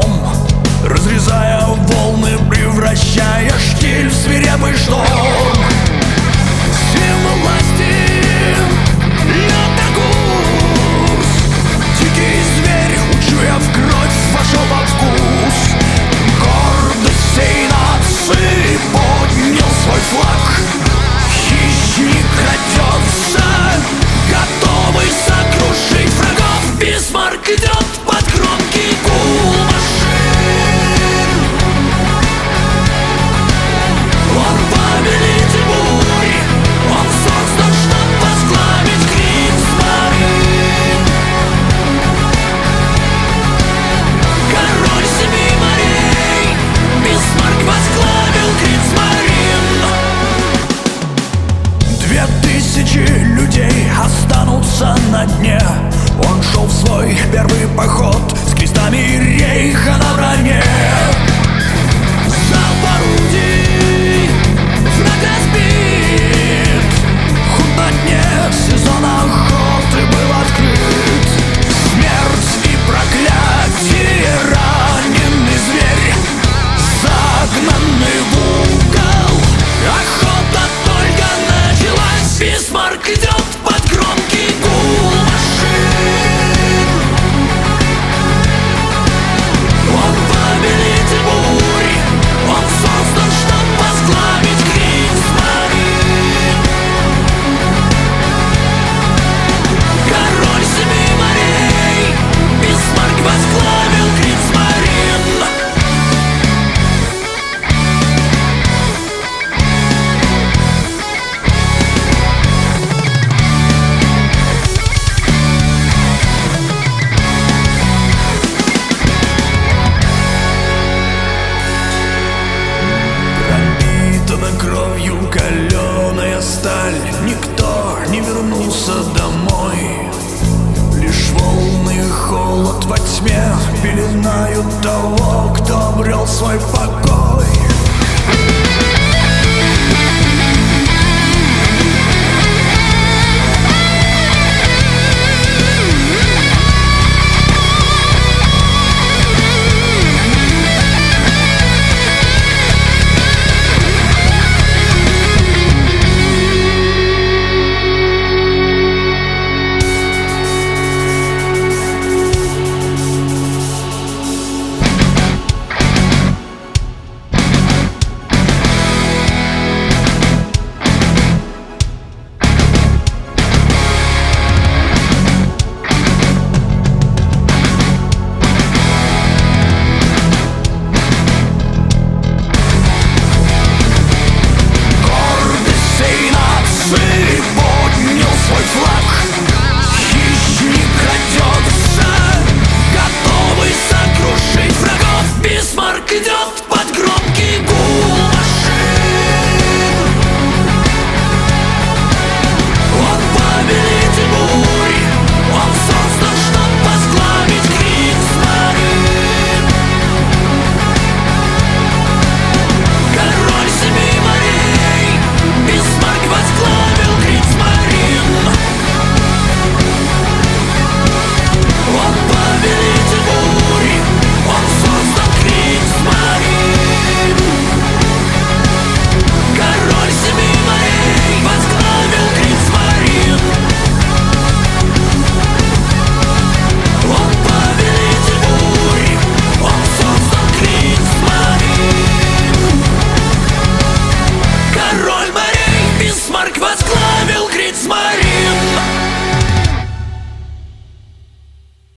огнем, разрезая волны, превращая штиль в свирепый шторм. Сила власти, лютогуз, дикий зверь, учуяв кровь, вошел во вкус. Гордость всей нации поднял свой флаг. Хищник крадется, готовый сокрушить врагов. Бисмарк идет под громкий гул машин. Он повелитель бурь, он создан, чтоб возглавить Кригсмарин. Король семи морей, Бисмарк возглавил Кригсмарин. 2000 людей останутся на дне. Он шел в свой первый поход с крестами рейха на броне. Залп орудий, враг разбит. Худ на дне, сезон охоты был открыт. Смерть и проклятие, раненый зверь, загнанный в угол. Охота только началась. Бисмарк идет под громкий гул машин. Он повелитель бурь, он создан, чтоб возглавить Кригсмарин. Король семи морей, Бисмарк возглавил Кригсмарин. Пропитана кровью каленая сталь, никто не вернулся домой. Лишь волны и холод во тьме пеленают того, кто обрел свой покой. Поднял свой флаг. Хищник крадется, готовый сокрушить врагов. Бисмарк идет под громкий гул машин. Он повелитель бурь, он создан, чтоб возглавить Кригсмарин. Король семи морей, Бисмарк возглавил Кригсмарин. Он повелитель бурь, он создан Кригсмарин. Король семи морей возглавил Кригсмарин. Он повелитель бурь, он создан Кригсмарин. Король морей, Бисмарк возглавил Кригсмарин.